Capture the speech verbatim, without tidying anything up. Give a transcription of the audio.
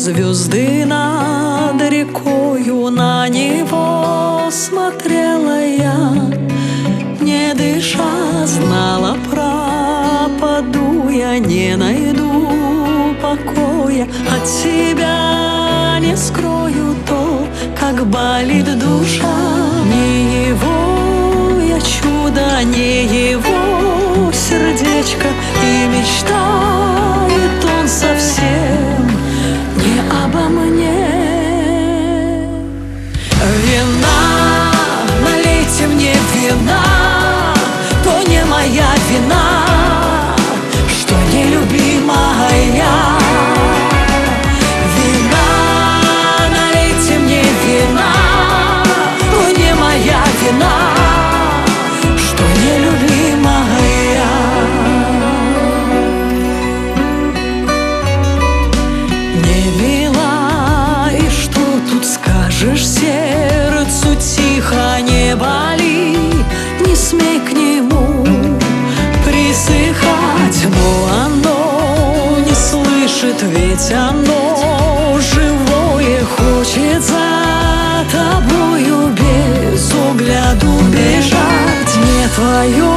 звезды над рекою, на него смотрела я, не дыша, знала, пропаду я, не найду покоя, от себя не скрою то, как болит душа. Не его я чудо, не его сердечко, и мечтает он совсем не обо мне. Вина, налейте мне вина, то не моя вина, что нелюбимая. Вина, налейте мне вина, то не моя вина, что нелюбимая. Не мила, и что тут скажешь, сердцу тихо, не боли, не смей к нему присыхать, но оно не слышит, ведь оно живое, хочет за тобою без огляду бежать. Не твое